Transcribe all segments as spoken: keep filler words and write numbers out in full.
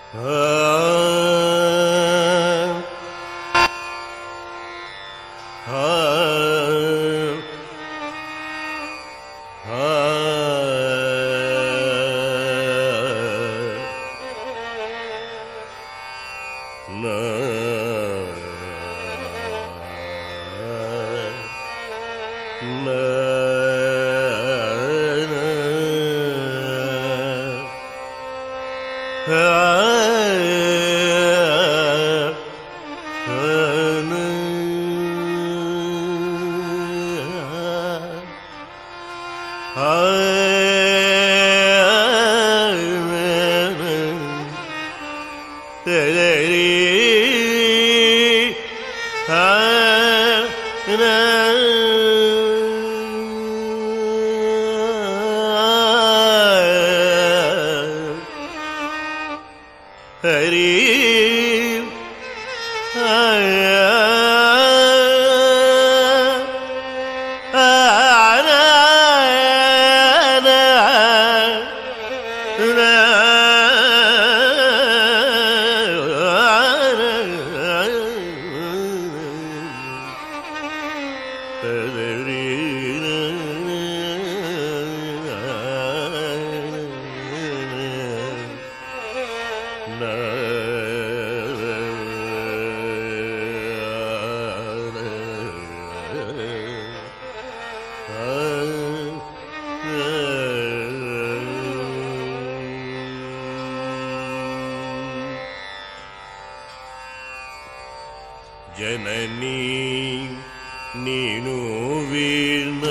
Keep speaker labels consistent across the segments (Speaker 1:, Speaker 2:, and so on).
Speaker 1: ಜನನೀ ನೀನು ವೀರ್ಣ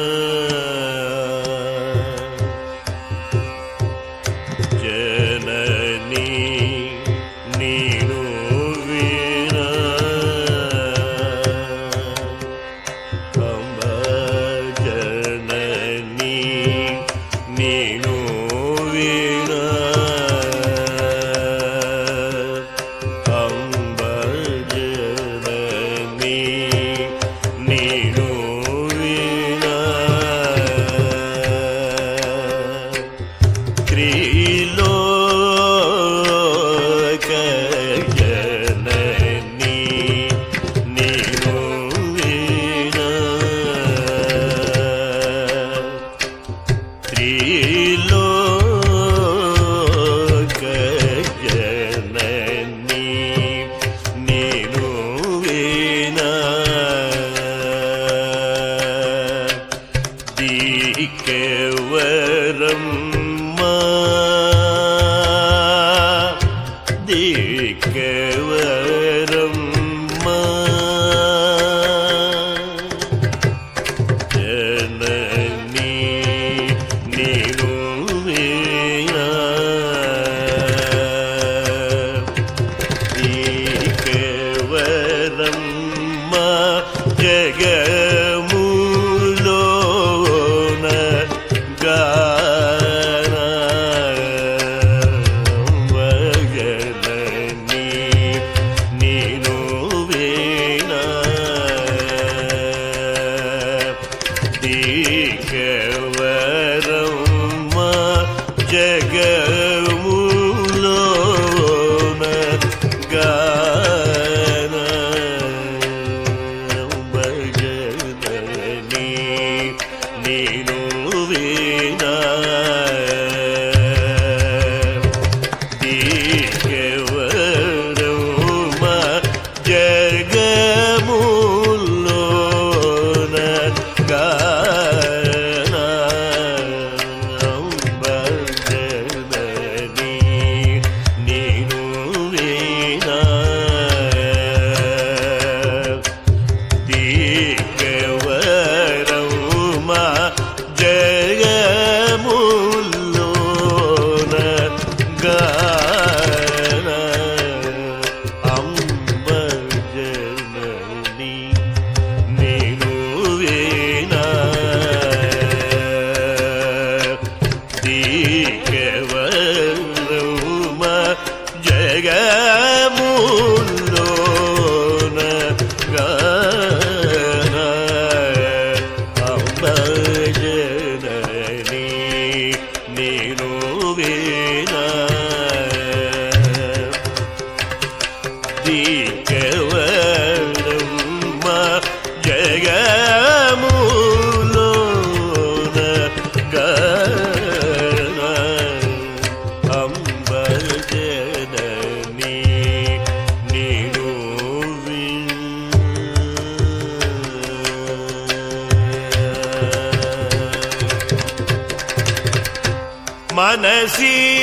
Speaker 1: ಜನನೀ ನೀನು ವೀರ ಅಂಬ ಜನನೀ ನೀನು ವೀರ கேவரம்மா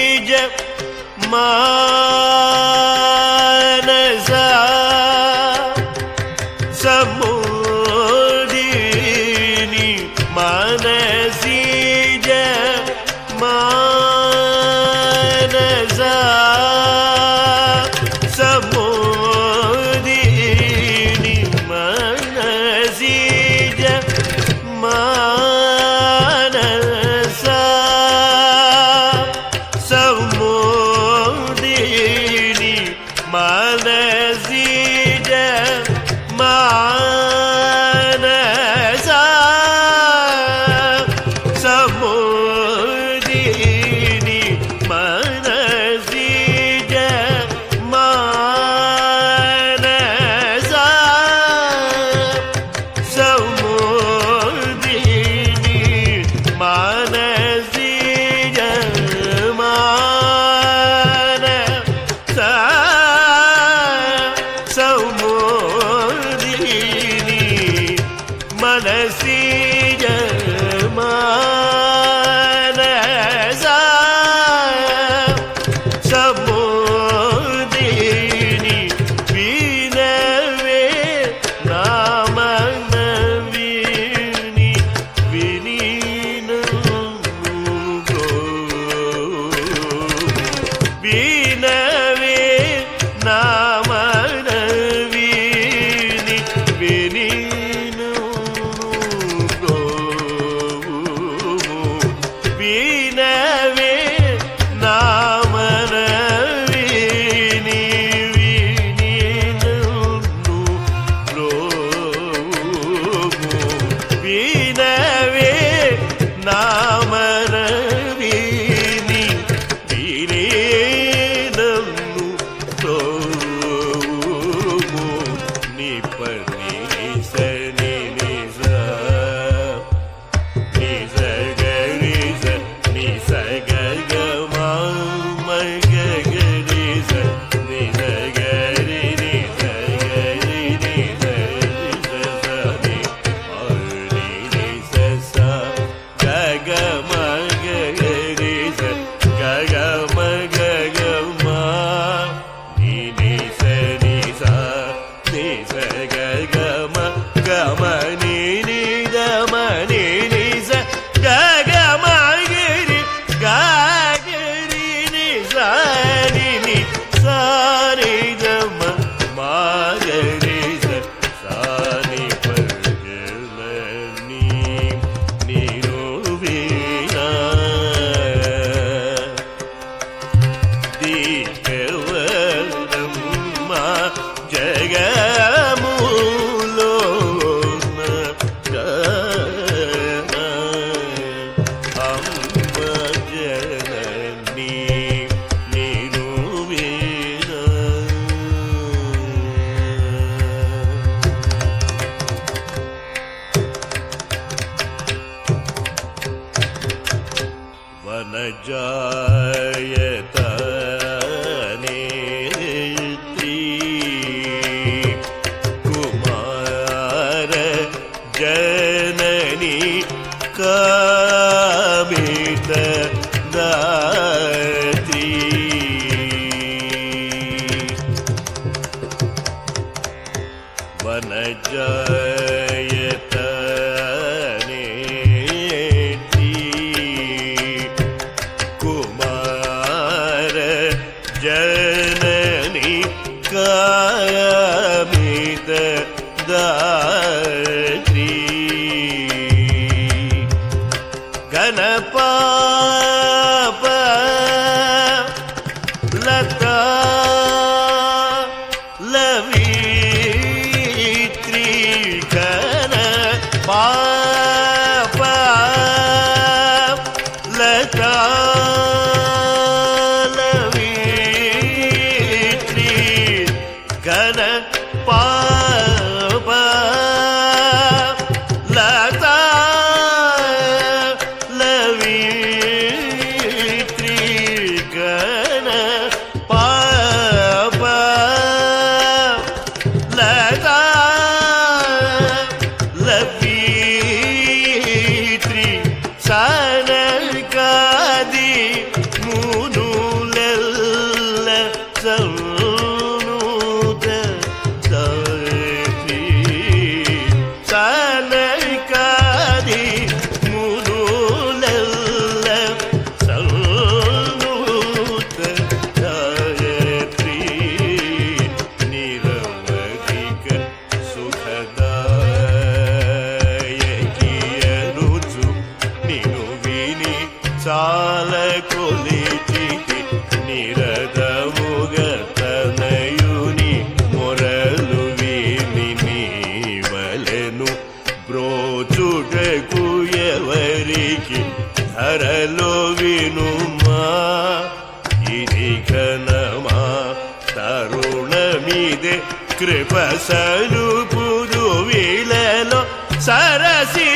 Speaker 1: मानसा समोदिनी मानसीज मानसा समोदिनी मानसीज मानसा समोदिनी मानसीज मानसा समोदिनी मानसीज मानसा समोदिनी मानसीज मानसा समोदिनी मनसीज मानसा समोदिनी विनवे नाम नवीनी विनीनुगो विनवे नाम नवीनी विनीनुगो विनवे नाम नवीनी विनीनुगो विनवे नाम नवीनी विनीनुगो निपनि सनि निसा निस गरि स निस ग ग म म ग गरि स निस गरि निस गरि निस स स नि नि निस स ग ग म ग गरि स ग ग म ग ग म नि नि स नि सा नि स ग ग म ग म नि नि द म नि नि स ग ग म गिरि ग गिरि नि सा नि नि सा नि द म म गिरि स सा नि प ग म नि नि रो वीणा दीपवदम्म जगमूलोन गना अम्ब जननी निरुवीणा वनजायता नेत्री कुमार जननी कामित दात्री वनजायता नेत्री कुमार जननी कामित दात्री घनपाप लता लवीत्री घनपाप लता लवीत्री घन पाप लता लवीत्री घन पाप लता लवीत्री सनकादि मुनु కృప సలుపుదు వీళ్ళలో సరసి